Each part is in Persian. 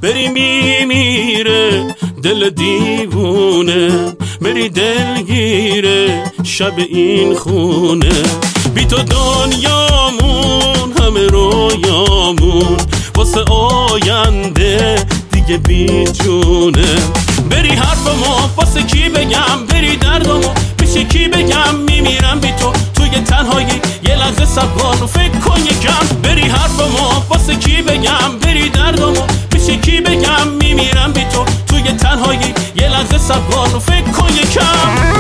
بری میمیره دل دیوونه، بری دلگیره شب این خونه. بی تو دنیامون همه رویامون واسه آینده دیگه بی جونه. بری حرفمو واسه کی بگم، بری دردمو پیش کی بگم، میمیرم بی تو توی تنهایی یه لحظه صبر و فکر کن یکم. بری حرفمو واسه کی بگم، بری دردمو پیش کی بگم، میمیرم بی تو توی تنهایی یه لحظه صبر و فکر کن یکم.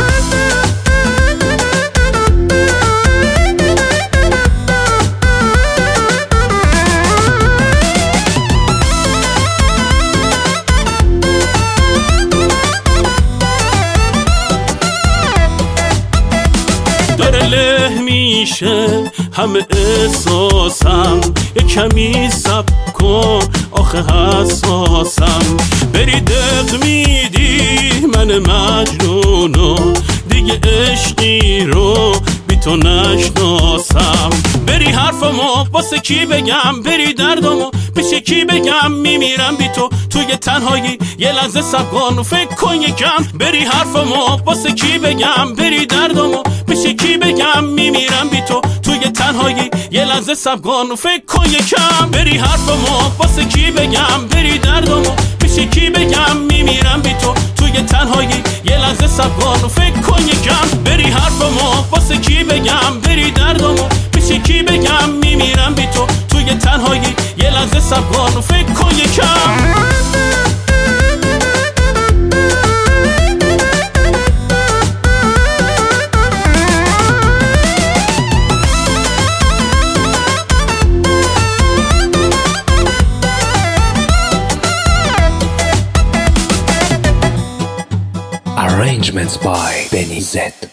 داره له میشه همه احساسم، یه کمی صبر کن آخه حساسم. بری دق میدی من مجنونو، دیگه عشقی رو بی تو نشناسم. بری حرفمو واسه کی بگم، بری دردمو پیش کی بگم، میمیرم بی تو توی تنهایی یه لحظه صبر کن و فکر کن یکم. بری حرفمو واسه کی بگم، بری دردمو پیش کی بگم، میمیرم بی تو توی تنهایی یه لحظه صبر کن و فکر کن یکم. بری حرفمو واسه کی بگم، بری دردمو پیش کی بگم، میمیرم بی تو توی تنهایی یه لحظه صبر کن و فکر کن یکم. بری حرفمو واسه کی بگم، بری دردمو پیش کی بگم، میمیرم بی تو توی تنهایی یه لحظه صبر کن و فکر کن یکم. Arrangements by Benny Z.